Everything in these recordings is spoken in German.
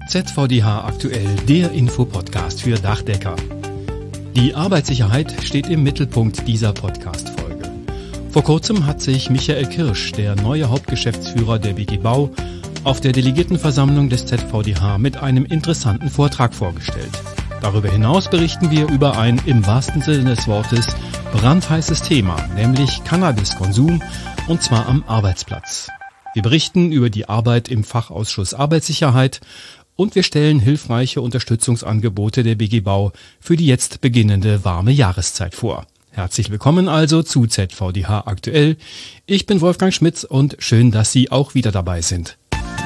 ZVDH aktuell, der Infopodcast für Dachdecker. Die Arbeitssicherheit steht im Mittelpunkt dieser Podcast-Folge. Vor kurzem hat sich Michael Kirsch, der neue Hauptgeschäftsführer der BG Bau, auf der Delegiertenversammlung des ZVDH mit einem interessanten Vortrag vorgestellt. Darüber hinaus berichten wir über ein, im wahrsten Sinne des Wortes, brandheißes Thema, nämlich Cannabiskonsum, und zwar am Arbeitsplatz. Wir berichten über die Arbeit im Fachausschuss Arbeitssicherheit und wir stellen hilfreiche Unterstützungsangebote der BG Bau für die jetzt beginnende warme Jahreszeit vor. Herzlich willkommen also zu ZVDH aktuell. Ich bin Wolfgang Schmitz und schön, dass Sie auch wieder dabei sind.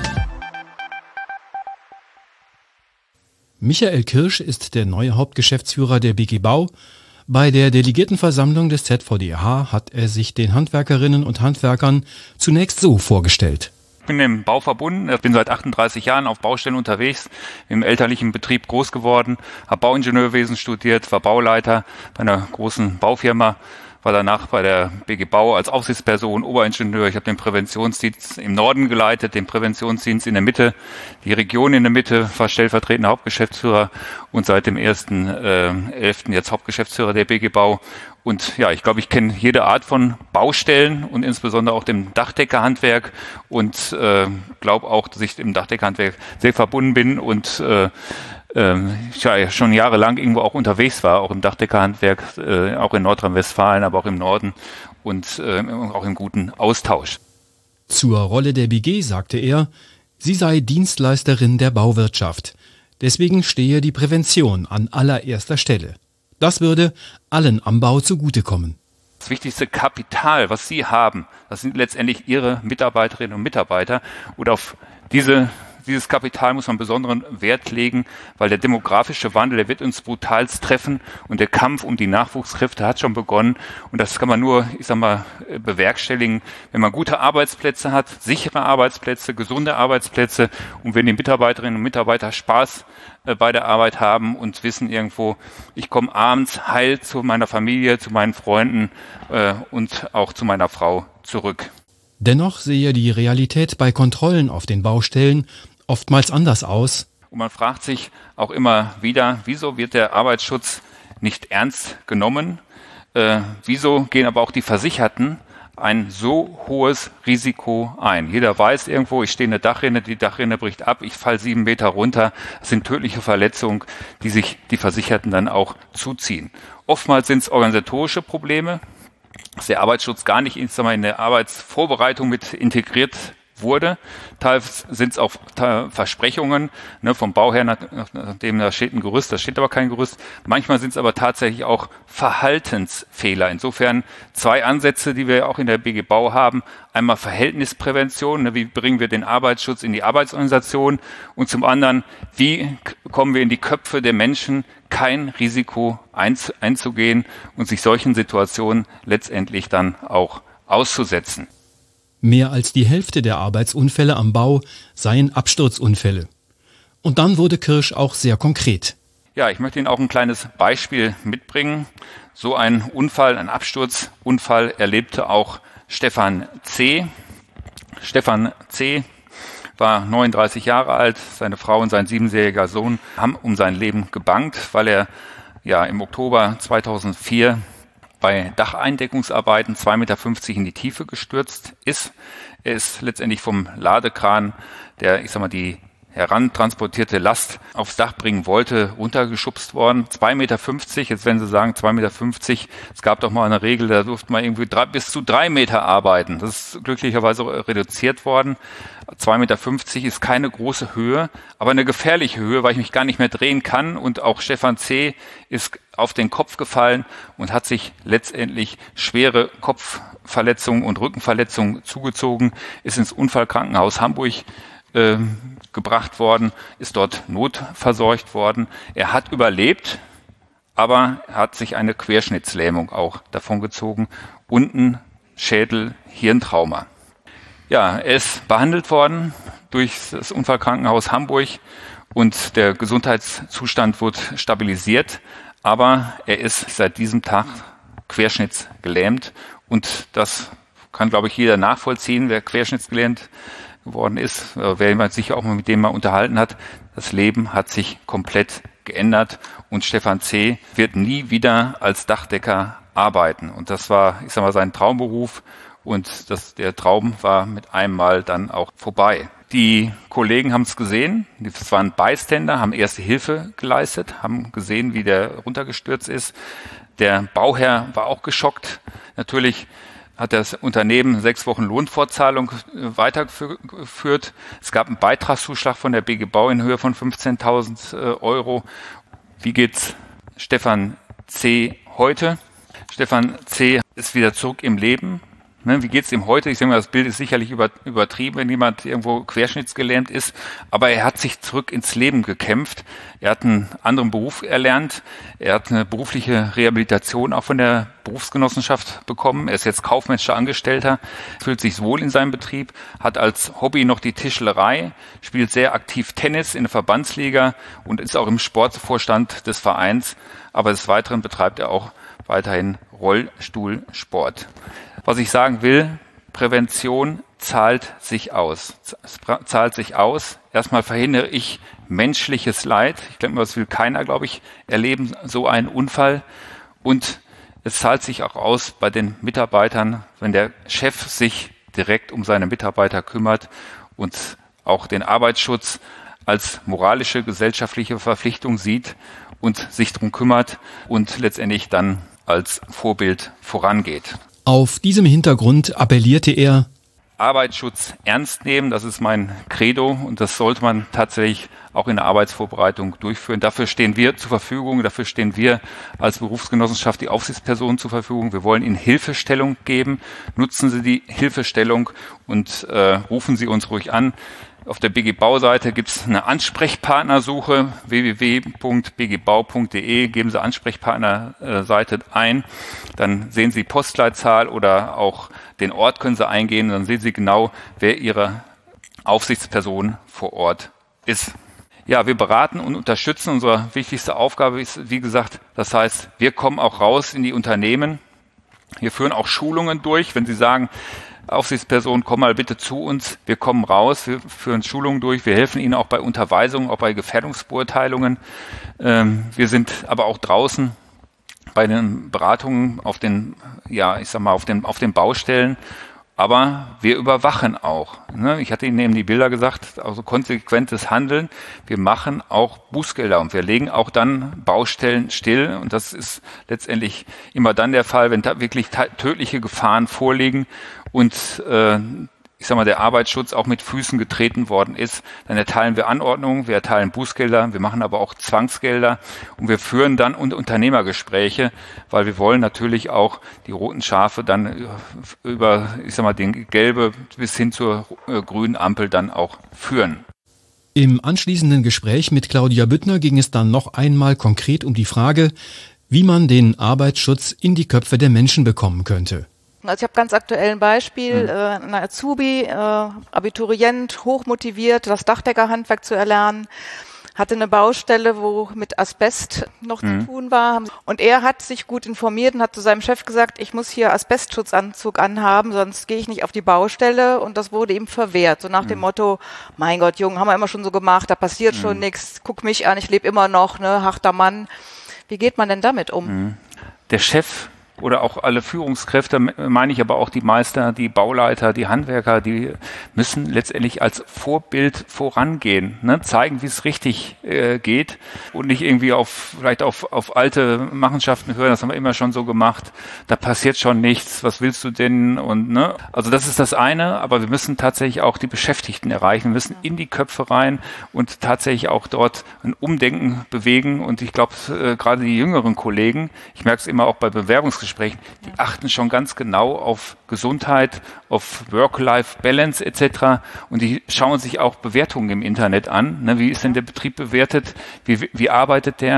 Michael Kirsch ist der neue Hauptgeschäftsführer der BG Bau. Bei der Delegiertenversammlung des ZVDH hat er sich den Handwerkerinnen und Handwerkern zunächst so vorgestellt. Ich bin im Bau verbunden, ich bin seit 38 Jahren auf Baustellen unterwegs, im elterlichen Betrieb groß geworden, habe Bauingenieurwesen studiert, war Bauleiter bei einer großen Baufirma, war danach bei der BG Bau als Aufsichtsperson, Oberingenieur. Ich habe den Präventionsdienst im Norden geleitet, den Präventionsdienst in der Mitte, die Region in der Mitte, war stellvertretender Hauptgeschäftsführer und seit dem 1.11. jetzt Hauptgeschäftsführer der BG Bau. Und ja, ich glaube, ich kenne jede Art von Baustellen und insbesondere auch dem Dachdeckerhandwerk und glaube auch, dass ich im Dachdeckerhandwerk sehr verbunden bin und ich ja schon jahrelang irgendwo auch unterwegs war, auch im Dachdeckerhandwerk, auch in Nordrhein-Westfalen, aber auch im Norden und auch im guten Austausch. Zur Rolle der BG sagte er, sie sei Dienstleisterin der Bauwirtschaft. Deswegen stehe die Prävention an allererster Stelle. Das würde allen am Bau zugutekommen. Das wichtigste Kapital, was Sie haben, das sind letztendlich Ihre Mitarbeiterinnen und Mitarbeiter. Und auf dieses Kapital muss man besonderen Wert legen, weil der demografische Wandel, der wird uns brutalst treffen und der Kampf um die Nachwuchskräfte hat schon begonnen. Und das kann man nur, bewerkstelligen, wenn man gute Arbeitsplätze hat, sichere Arbeitsplätze, gesunde Arbeitsplätze und wenn die Mitarbeiterinnen und Mitarbeiter Spaß bei der Arbeit haben und wissen irgendwo, ich komme abends heil zu meiner Familie, zu meinen Freunden und auch zu meiner Frau zurück. Dennoch sehe die Realität bei Kontrollen auf den Baustellen oftmals anders aus. Und man fragt sich auch immer wieder, wieso wird der Arbeitsschutz nicht ernst genommen? Wieso gehen aber auch die Versicherten ein so hohes Risiko ein? Jeder weiß irgendwo, ich stehe in der Dachrinne, die Dachrinne bricht ab, ich falle 7 Meter runter. Das sind tödliche Verletzungen, die sich die Versicherten dann auch zuziehen. Oftmals sind es organisatorische Probleme, dass der Arbeitsschutz gar nicht in der Arbeitsvorbereitung mit integriert wurde. Teils sind es auch Versprechungen vom Bauherrn, nachdem da steht ein Gerüst, da steht aber kein Gerüst. Manchmal sind es aber tatsächlich auch Verhaltensfehler. Insofern 2 Ansätze, die wir auch in der BG Bau haben. Einmal Verhältnisprävention, wie bringen wir den Arbeitsschutz in die Arbeitsorganisation und zum anderen, wie kommen wir in die Köpfe der Menschen, kein Risiko einzugehen und sich solchen Situationen letztendlich dann auch auszusetzen. Mehr als die Hälfte der Arbeitsunfälle am Bau seien Absturzunfälle. Und dann wurde Kirsch auch sehr konkret. Ja, ich möchte Ihnen auch ein kleines Beispiel mitbringen. So ein Unfall, ein Absturzunfall erlebte auch Stefan C. Stefan C. war 39 Jahre alt, seine Frau und sein 7-jähriger Sohn haben um sein Leben gebangt, weil er im Oktober 2004 bei Dacheindeckungsarbeiten 2,50 Meter in die Tiefe gestürzt ist. Er ist letztendlich vom Ladekran, der die herantransportierte Last aufs Dach bringen wollte, runtergeschubst worden. 2,50 Meter, jetzt wenn Sie sagen 2,50 Meter, es gab doch mal eine Regel, da durfte man irgendwie bis zu 3 Meter arbeiten. Das ist glücklicherweise reduziert worden. 2,50 Meter ist keine große Höhe, aber eine gefährliche Höhe, weil ich mich gar nicht mehr drehen kann. Und auch Stefan C. ist auf den Kopf gefallen und hat sich letztendlich schwere Kopfverletzungen und Rückenverletzungen zugezogen, ist ins Unfallkrankenhaus Hamburg gebracht worden, ist dort notversorgt worden. Er hat überlebt, aber er hat sich eine Querschnittslähmung auch davongezogen und ein Schädel-Hirntrauma. Ja, er ist behandelt worden durch das Unfallkrankenhaus Hamburg und der Gesundheitszustand wurde stabilisiert, aber er ist seit diesem Tag querschnittsgelähmt und das kann, glaube ich, jeder nachvollziehen, wer querschnittsgelähmt geworden ist, wer man sich auch mal mit dem mal unterhalten hat, das Leben hat sich komplett geändert und Stefan C. wird nie wieder als Dachdecker arbeiten. Und das war, ich sag mal, sein Traumberuf und der Traum war mit einem Mal dann auch vorbei. Die Kollegen haben es gesehen, das waren Bystander, haben erste Hilfe geleistet, haben gesehen, wie der runtergestürzt ist. Der Bauherr war auch geschockt. Natürlich hat das Unternehmen 6 Wochen Lohnfortzahlung weitergeführt. Es gab einen Beitragszuschlag von der BG Bau in Höhe von 15.000 Euro. Wie geht's Stefan C. heute? Stefan C. ist wieder zurück im Leben. Wie geht's ihm heute? Ich denke mal, das Bild ist sicherlich übertrieben, wenn jemand irgendwo querschnittsgelähmt ist. Aber er hat sich zurück ins Leben gekämpft. Er hat einen anderen Beruf erlernt. Er hat eine berufliche Rehabilitation auch von der Berufsgenossenschaft bekommen. Er ist jetzt kaufmännischer Angestellter, fühlt sich wohl in seinem Betrieb, hat als Hobby noch die Tischlerei, spielt sehr aktiv Tennis in der Verbandsliga und ist auch im Sportvorstand des Vereins. Aber des Weiteren betreibt er auch weiterhin Rollstuhlsport. Was ich sagen will, Prävention zahlt sich aus. Es zahlt sich aus. Erstmal verhindere ich menschliches Leid. Ich denke mal, das will keiner, glaube ich, erleben, so einen Unfall. Und es zahlt sich auch aus bei den Mitarbeitern, wenn der Chef sich direkt um seine Mitarbeiter kümmert und auch den Arbeitsschutz als moralische, gesellschaftliche Verpflichtung sieht und sich darum kümmert und letztendlich dann als Vorbild vorangeht. Auf diesem Hintergrund appellierte er: Arbeitsschutz ernst nehmen, das ist mein Credo und das sollte man tatsächlich auch in der Arbeitsvorbereitung durchführen. Dafür stehen wir zur Verfügung, dafür stehen wir als Berufsgenossenschaft, die Aufsichtspersonen zur Verfügung. Wir wollen Ihnen Hilfestellung geben. Nutzen Sie die Hilfestellung und rufen Sie uns ruhig an. Auf der BG Bau-Seite gibt es eine Ansprechpartnersuche, www.bgbau.de, geben Sie Ansprechpartnerseite ein, dann sehen Sie Postleitzahl oder auch den Ort können Sie eingehen, dann sehen Sie genau, wer Ihre Aufsichtsperson vor Ort ist. Ja, wir beraten und unterstützen. Unsere wichtigste Aufgabe ist, wie gesagt, das heißt, wir kommen auch raus in die Unternehmen. Wir führen auch Schulungen durch, wenn Sie sagen, Aufsichtsperson, komm mal bitte zu uns. Wir kommen raus, wir führen Schulungen durch, wir helfen Ihnen auch bei Unterweisungen, auch bei Gefährdungsbeurteilungen. Wir sind aber auch draußen bei den Beratungen auf den, auf den Baustellen. Aber wir überwachen auch. Ich hatte Ihnen eben die Bilder gesagt, also konsequentes Handeln. Wir machen auch Bußgelder und wir legen auch dann Baustellen still. Und das ist letztendlich immer dann der Fall, wenn da wirklich tödliche Gefahren vorliegen und der Arbeitsschutz auch mit Füßen getreten worden ist, dann erteilen wir Anordnungen, wir erteilen Bußgelder, wir machen aber auch Zwangsgelder und wir führen dann Unternehmergespräche, weil wir wollen natürlich auch die roten Schafe dann über, den gelbe bis hin zur grünen Ampel dann auch führen. Im anschließenden Gespräch mit Claudia Büttner ging es dann noch einmal konkret um die Frage, wie man den Arbeitsschutz in die Köpfe der Menschen bekommen könnte. Also ich habe ganz aktuell ein Beispiel, ein Azubi, Abiturient, hochmotiviert, das Dachdeckerhandwerk zu erlernen, hatte eine Baustelle, wo mit Asbest noch zu tun war. Und er hat sich gut informiert und hat zu seinem Chef gesagt, ich muss hier Asbestschutzanzug anhaben, sonst gehe ich nicht auf die Baustelle. Und das wurde ihm verwehrt. So nach dem Motto, mein Gott, Junge, haben wir immer schon so gemacht, da passiert schon nichts, guck mich an, ich lebe immer noch, ne, harter Mann. Wie geht man denn damit um? Der Chef oder auch alle Führungskräfte, meine ich aber auch die Meister, die Bauleiter, die Handwerker, die müssen letztendlich als Vorbild vorangehen, ne? Zeigen, wie es richtig geht und nicht irgendwie vielleicht auf alte Machenschaften hören, das haben wir immer schon so gemacht, da passiert schon nichts, was willst du denn? Und ne? Also das ist das eine, aber wir müssen tatsächlich auch die Beschäftigten erreichen, wir müssen in die Köpfe rein und tatsächlich auch dort ein Umdenken bewegen und ich glaube, gerade die jüngeren Kollegen, ich merke es immer auch bei Bewerbungsgesprächen, die achten schon ganz genau auf Gesundheit, auf Work-Life-Balance etc. Und die schauen sich auch Bewertungen im Internet an. Ne? Wie ist denn der Betrieb bewertet? Wie arbeitet der?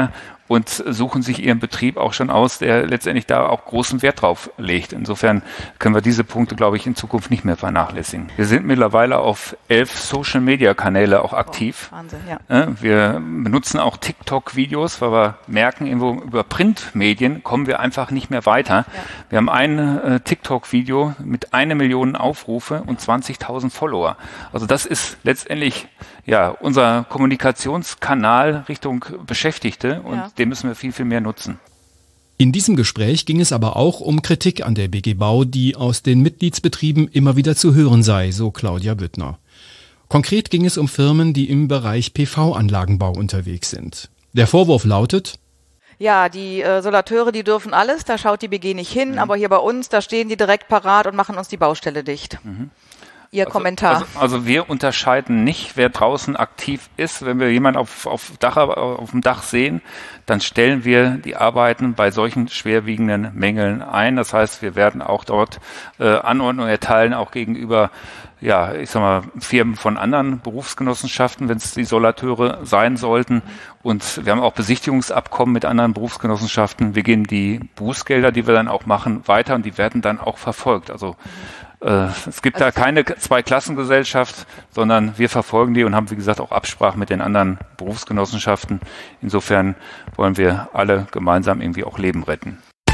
und suchen sich ihren Betrieb auch schon aus, der letztendlich da auch großen Wert drauf legt. Insofern können wir diese Punkte, glaube ich, in Zukunft nicht mehr vernachlässigen. Wir sind mittlerweile auf 11 Social-Media-Kanäle auch aktiv. Wahnsinn, ja. Wir benutzen auch TikTok-Videos, weil wir merken, über Printmedien kommen wir einfach nicht mehr weiter. Ja. Wir haben ein TikTok-Video mit 1 Million Aufrufe und 20.000 Follower. Also das ist letztendlich unser Kommunikationskanal Richtung Beschäftigte und den müssen wir viel, viel mehr nutzen. In diesem Gespräch ging es aber auch um Kritik an der BG Bau, die aus den Mitgliedsbetrieben immer wieder zu hören sei, so Claudia Büttner. Konkret ging es um Firmen, die im Bereich PV-Anlagenbau unterwegs sind. Der Vorwurf lautet: Ja, die Solateure, die dürfen alles, da schaut die BG nicht hin, aber hier bei uns, da stehen die direkt parat und machen uns die Baustelle dicht. Ihr Kommentar. Also wir unterscheiden nicht, wer draußen aktiv ist. Wenn wir jemanden auf dem Dach sehen, dann stellen wir die Arbeiten bei solchen schwerwiegenden Mängeln ein. Das heißt, wir werden auch dort Anordnungen erteilen, auch gegenüber Firmen von anderen Berufsgenossenschaften, wenn es die Solateure sein sollten. Und wir haben auch Besichtigungsabkommen mit anderen Berufsgenossenschaften. Wir geben die Bußgelder, die wir dann auch machen, weiter und die werden dann auch verfolgt. Also es gibt da keine Zweiklassengesellschaft, sondern wir verfolgen die und haben, wie gesagt, auch Absprachen mit den anderen Berufsgenossenschaften. Insofern wollen wir alle gemeinsam irgendwie auch Leben retten.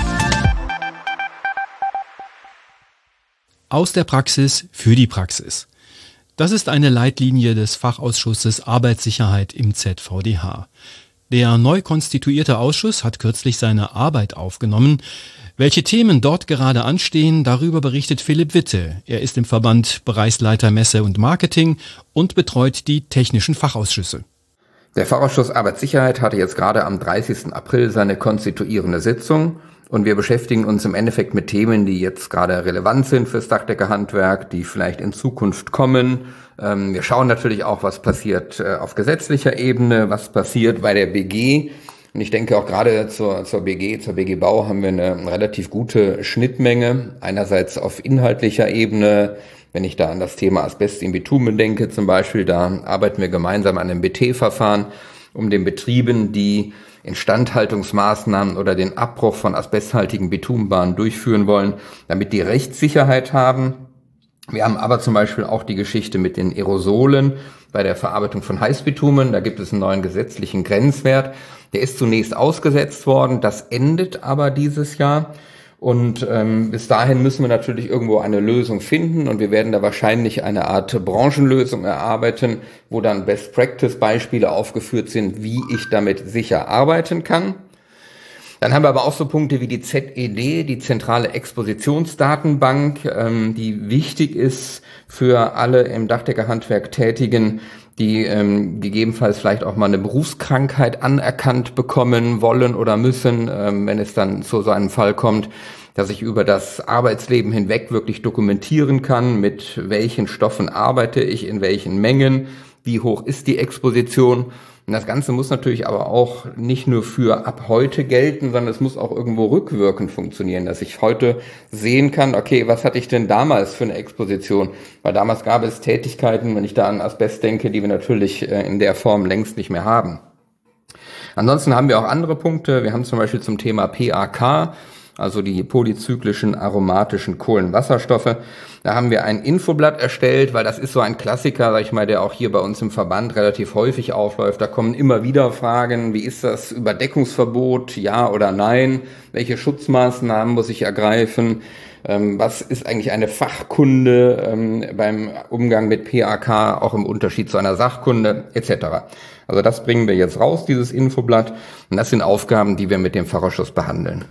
Aus der Praxis für die Praxis. Das ist eine Leitlinie des Fachausschusses Arbeitssicherheit im ZVDH. Der neu konstituierte Ausschuss hat kürzlich seine Arbeit aufgenommen. Welche Themen dort gerade anstehen, darüber berichtet Philipp Witte. Er ist im Verband Bereichsleiter Messe und Marketing und betreut die technischen Fachausschüsse. Der Fachausschuss Arbeitssicherheit hatte jetzt gerade am 30. April seine konstituierende Sitzung und wir beschäftigen uns im Endeffekt mit Themen, die jetzt gerade relevant sind fürs Dachdeckerhandwerk, die vielleicht in Zukunft kommen. Wir schauen natürlich auch, was passiert auf gesetzlicher Ebene, was passiert bei der BG. Und ich denke auch gerade zur BG Bau haben wir eine relativ gute Schnittmenge. Einerseits auf inhaltlicher Ebene, wenn ich da an das Thema Asbest im Bitumen denke zum Beispiel, da arbeiten wir gemeinsam an einem BT-Verfahren, um den Betrieben, die Instandhaltungsmaßnahmen oder den Abbruch von asbesthaltigen Bitumenbahnen durchführen wollen, damit die Rechtssicherheit haben. Wir haben aber zum Beispiel auch die Geschichte mit den Aerosolen bei der Verarbeitung von Heißbitumen. Da gibt es einen neuen gesetzlichen Grenzwert. Der ist zunächst ausgesetzt worden. Das endet aber dieses Jahr. Und bis dahin müssen wir natürlich irgendwo eine Lösung finden. Und wir werden da wahrscheinlich eine Art Branchenlösung erarbeiten, wo dann Best-Practice-Beispiele aufgeführt sind, wie ich damit sicher arbeiten kann. Dann haben wir aber auch so Punkte wie die ZED, die zentrale Expositionsdatenbank, die wichtig ist für alle im Dachdeckerhandwerk Tätigen, die gegebenenfalls vielleicht auch mal eine Berufskrankheit anerkannt bekommen wollen oder müssen, wenn es dann zu so einem Fall kommt, dass ich über das Arbeitsleben hinweg wirklich dokumentieren kann, mit welchen Stoffen arbeite ich, in welchen Mengen, wie hoch ist die Exposition. Und das Ganze muss natürlich aber auch nicht nur für ab heute gelten, sondern es muss auch irgendwo rückwirkend funktionieren, dass ich heute sehen kann, okay, was hatte ich denn damals für eine Exposition? Weil damals gab es Tätigkeiten, wenn ich da an Asbest denke, die wir natürlich in der Form längst nicht mehr haben. Ansonsten haben wir auch andere Punkte. Wir haben zum Beispiel zum Thema PAK, also die polyzyklischen aromatischen Kohlenwasserstoffe. Da haben wir ein Infoblatt erstellt, weil das ist so ein Klassiker, sag ich mal, der auch hier bei uns im Verband relativ häufig aufläuft. Da kommen immer wieder Fragen, wie ist das Überdeckungsverbot, ja oder nein? Welche Schutzmaßnahmen muss ich ergreifen? Was ist eigentlich eine Fachkunde beim Umgang mit PAK, auch im Unterschied zu einer Sachkunde etc. Also das bringen wir jetzt raus, dieses Infoblatt. Und das sind Aufgaben, die wir mit dem Fachausschuss behandeln.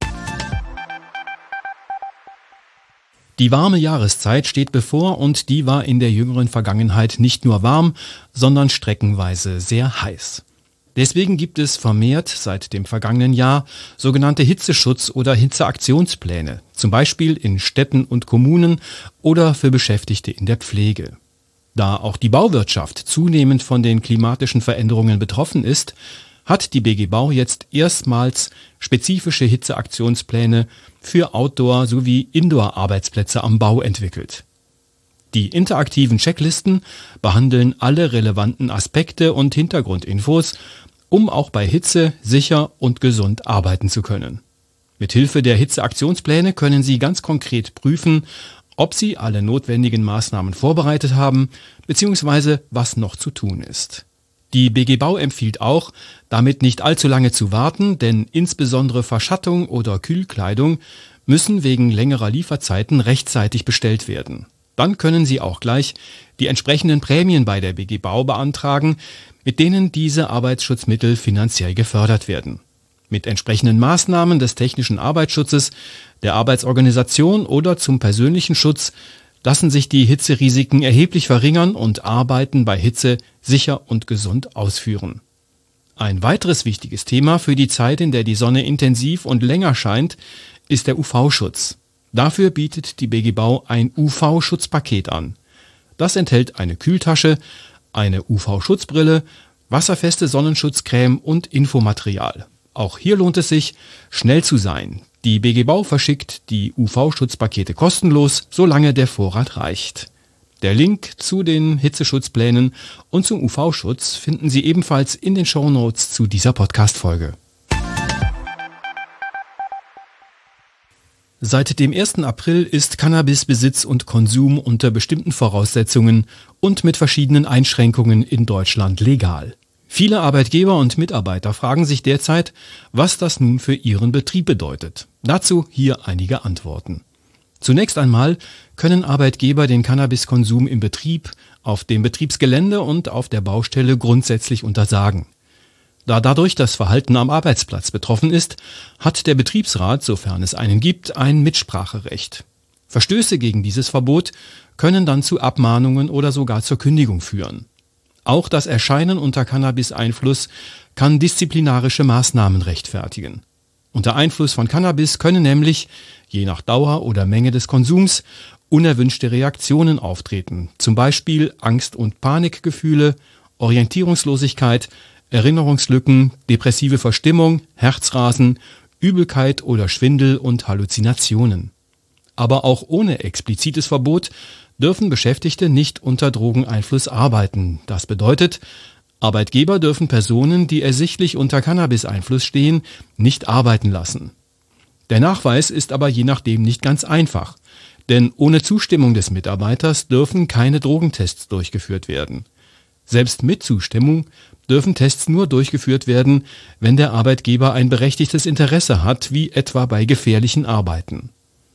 Die warme Jahreszeit steht bevor und die war in der jüngeren Vergangenheit nicht nur warm, sondern streckenweise sehr heiß. Deswegen gibt es vermehrt seit dem vergangenen Jahr sogenannte Hitzeschutz- oder Hitzeaktionspläne, zum Beispiel in Städten und Kommunen oder für Beschäftigte in der Pflege. Da auch die Bauwirtschaft zunehmend von den klimatischen Veränderungen betroffen ist, hat die BG Bau jetzt erstmals spezifische Hitzeaktionspläne für Outdoor- sowie Indoor-Arbeitsplätze am Bau entwickelt. Die interaktiven Checklisten behandeln alle relevanten Aspekte und Hintergrundinfos um auch bei Hitze sicher und gesund arbeiten zu können. Mithilfe der Hitzeaktionspläne können Sie ganz konkret prüfen, ob Sie alle notwendigen Maßnahmen vorbereitet haben, bzw. was noch zu tun ist. Die BG Bau empfiehlt auch, damit nicht allzu lange zu warten, denn insbesondere Verschattung oder Kühlkleidung müssen wegen längerer Lieferzeiten rechtzeitig bestellt werden. Dann können Sie auch gleich die entsprechenden Prämien bei der BG Bau beantragen, mit denen diese Arbeitsschutzmittel finanziell gefördert werden. Mit entsprechenden Maßnahmen des technischen Arbeitsschutzes, der Arbeitsorganisation oder zum persönlichen Schutz lassen sich die Hitzerisiken erheblich verringern und Arbeiten bei Hitze sicher und gesund ausführen. Ein weiteres wichtiges Thema für die Zeit, in der die Sonne intensiv und länger scheint, ist der UV-Schutz. Dafür bietet die BG Bau ein UV-Schutzpaket an. Das enthält eine Kühltasche, eine UV-Schutzbrille, wasserfeste Sonnenschutzcreme und Infomaterial. Auch hier lohnt es sich, schnell zu sein. Die BG Bau verschickt die UV-Schutzpakete kostenlos, solange der Vorrat reicht. Der Link zu den Hitzeschutzplänen und zum UV-Schutz finden Sie ebenfalls in den Shownotes zu dieser Podcast-Folge. Seit dem 1. April ist Cannabisbesitz und Konsum unter bestimmten Voraussetzungen und mit verschiedenen Einschränkungen in Deutschland legal. Viele Arbeitgeber und Mitarbeiter fragen sich derzeit, was das nun für ihren Betrieb bedeutet. Dazu hier einige Antworten. Zunächst einmal können Arbeitgeber den Cannabiskonsum im Betrieb, auf dem Betriebsgelände und auf der Baustelle grundsätzlich untersagen. Da dadurch das Verhalten am Arbeitsplatz betroffen ist, hat der Betriebsrat, sofern es einen gibt, ein Mitspracherecht. Verstöße gegen dieses Verbot können dann zu Abmahnungen oder sogar zur Kündigung führen. Auch das Erscheinen unter Cannabis-Einfluss kann disziplinarische Maßnahmen rechtfertigen. Unter Einfluss von Cannabis können nämlich, je nach Dauer oder Menge des Konsums, unerwünschte Reaktionen auftreten, zum Beispiel Angst- und Panikgefühle, Orientierungslosigkeit, Erinnerungslücken, depressive Verstimmung, Herzrasen, Übelkeit oder Schwindel und Halluzinationen. Aber auch ohne explizites Verbot dürfen Beschäftigte nicht unter Drogeneinfluss arbeiten. Das bedeutet, Arbeitgeber dürfen Personen, die ersichtlich unter Cannabis-Einfluss stehen, nicht arbeiten lassen. Der Nachweis ist aber je nachdem nicht ganz einfach, denn ohne Zustimmung des Mitarbeiters dürfen keine Drogentests durchgeführt werden. Selbst mit Zustimmung dürfen Tests nur durchgeführt werden, wenn der Arbeitgeber ein berechtigtes Interesse hat, wie etwa bei gefährlichen Arbeiten.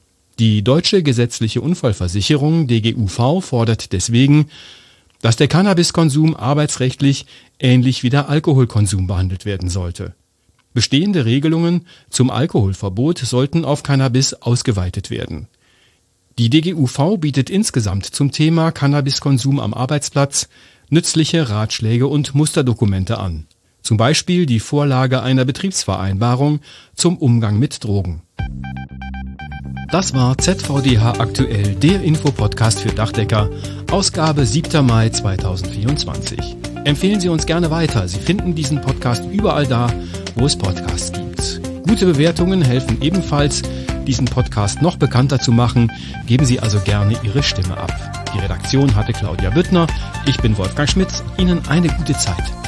Die Deutsche Gesetzliche Unfallversicherung DGUV fordert deswegen, dass der Cannabiskonsum arbeitsrechtlich ähnlich wie der Alkoholkonsum behandelt werden sollte. Bestehende Regelungen zum Alkoholverbot sollten auf Cannabis ausgeweitet werden. Die DGUV bietet insgesamt zum Thema Cannabiskonsum am Arbeitsplatz nützliche Ratschläge und Musterdokumente an. Zum Beispiel die Vorlage einer Betriebsvereinbarung zum Umgang mit Drogen. Das war ZVDH aktuell, der Infopodcast für Dachdecker, Ausgabe 7. Mai 2024. Empfehlen Sie uns gerne weiter. Sie finden diesen Podcast überall da, wo es Podcasts gibt. Gute Bewertungen helfen ebenfalls, diesen Podcast noch bekannter zu machen. Geben Sie also gerne Ihre Stimme ab. Die Redaktion hatte Claudia Büttner. Ich bin Wolfgang Schmitz. Ihnen eine gute Zeit.